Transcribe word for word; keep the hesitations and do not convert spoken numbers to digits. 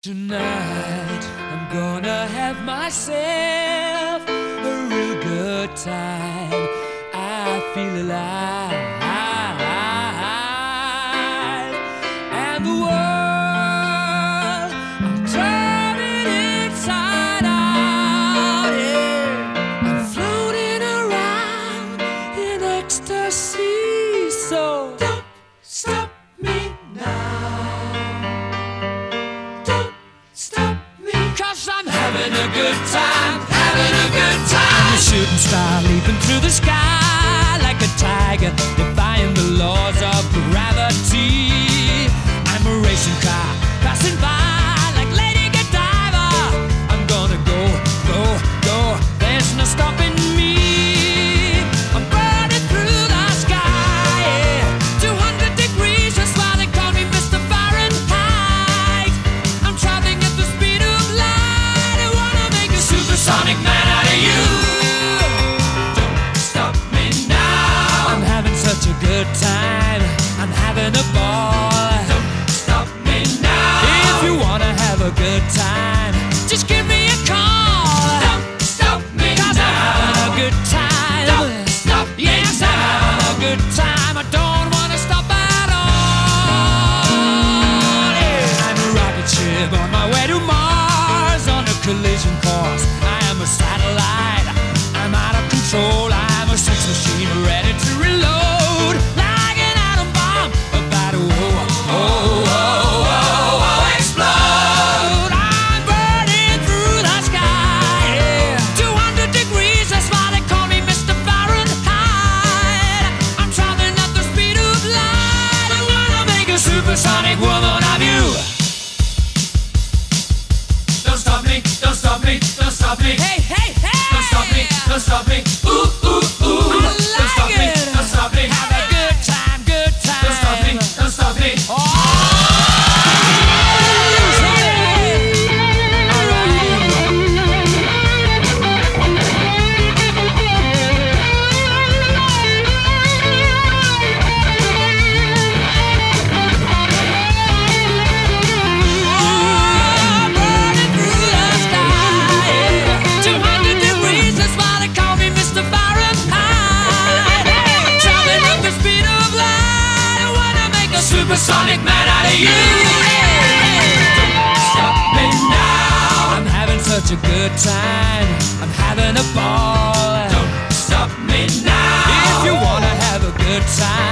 Tonight, I'm gonna have myself a real good time. I feel alive, and the world, I'm turning inside out. Yeah. I'm floating around in ecstasy. So don't stop me now. Cause I'm having a good time, having a good time. I'm a shooting star leaping through the sky like a tiger, defying the laws of gravity. I'm a racing car passing by like Lady Godiva. I'm gonna go, go, go, there's no stopping me. I'm burning through the sky, yeah. two hundred degrees, that's why they call me Mister Fahrenheit. I'm traveling at the speed of light. I wanna make a supersonic man out of you. Don't stop me now. I'm having such a good time, I'm having a ball. Don't stop me now. If you wanna have a good time, just give me a call. Don't stop me now. 'Cause I'm having a good time. Don't stop me now. Yes, I'm having a good time. I don't wanna stop at all. Yeah. I'm a rocket ship on my way to Mars, on a collision course. I am a satellite, I'm out of control. I'm a sex machine ready to reload, like an atom bomb about to oh, oh, oh, oh, oh, explode. I'm burning through the sky, yeah. two hundred degrees, that's why they call me Mister Fahrenheit. I'm traveling at the speed of light. I wanna make a supersonic woman of you. Don't stop me, don't stop me, don't stop me. Hey, hey, hey! Don't stop me, don't stop me. Ooh, ooh, ooh. I like don't stop it. me, don't stop me. Have a good time, good time. Don't stop me, don't stop me. Oh! Supersonic man out of you. Don't stop me now. I'm having such a good time, I'm having a ball. Don't stop me now. If you wanna have a good time,